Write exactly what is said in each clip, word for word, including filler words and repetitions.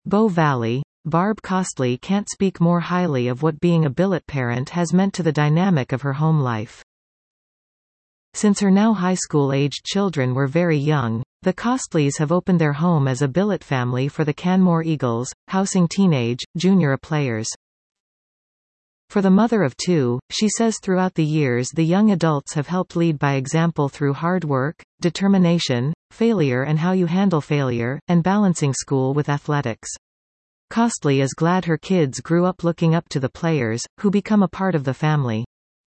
Bow Valley, Barb Costley can't speak more highly of what being a billet parent has meant to the dynamic of her home life. Since her now high school-aged children were very young, the Costleys have opened their home as a billet family for the Canmore Eagles, housing teenage, junior A players. For the mother of two, she says throughout the years the young adults have helped lead by example through hard work, determination, failure and how you handle failure, and balancing school with athletics. Costley is glad her kids grew up looking up to the players, who become a part of the family.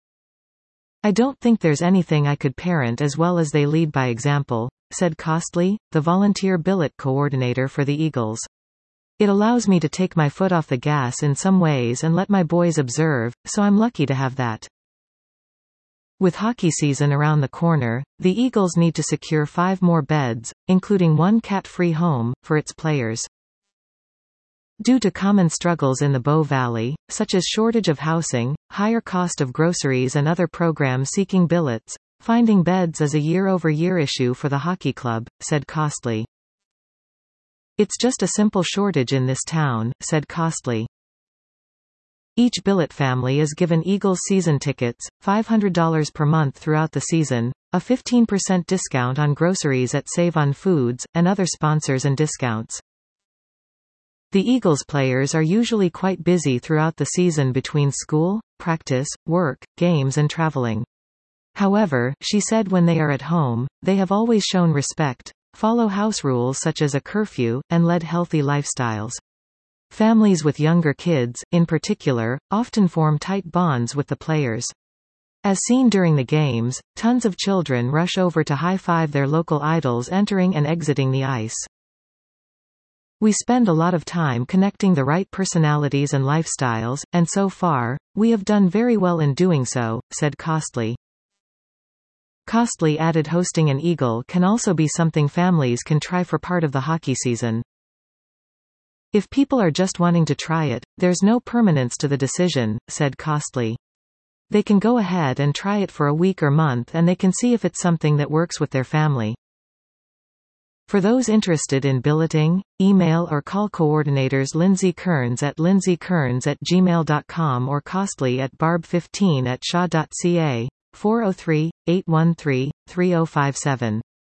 "I don't think there's anything I could parent as well as they lead by example," said Costley, the volunteer billet coordinator for the Eagles. "It allows me to take my foot off the gas in some ways and let my boys observe, so I'm lucky to have that." With hockey season around the corner, the Eagles need to secure five more beds, including one cat-free home, for its players. Due to common struggles in the Bow Valley, such as shortage of housing, higher cost of groceries and other programs seeking billets, finding beds is a year-over-year issue for the hockey club, said Costley. "It's just a simple shortage in this town," said Costley. Each billet family is given Eagles season tickets, five hundred dollars per month throughout the season, a fifteen percent discount on groceries at Save on Foods, and other sponsors and discounts. The Eagles players are usually quite busy throughout the season between school, practice, work, games and traveling. However, she said when they are at home, they have always shown respect, follow house rules such as a curfew, and led healthy lifestyles. Families with younger kids, in particular, often form tight bonds with the players. As seen during the games, tons of children rush over to high-five their local idols entering and exiting the ice. "We spend a lot of time connecting the right personalities and lifestyles, and so far, we have done very well in doing so," said Costley. Costley added hosting an Eagle can also be something families can try for part of the hockey season. "If people are just wanting to try it, there's no permanence to the decision," said Costley. "They can go ahead and try it for a week or month and they can see if it's something that works with their family." For those interested in billeting, email or call coordinators Lindsay Kearns at lindsay kearns at gmail dot com or Costley at barb fifteen at shaw dot c a, four oh three, eight one three, three oh five seven.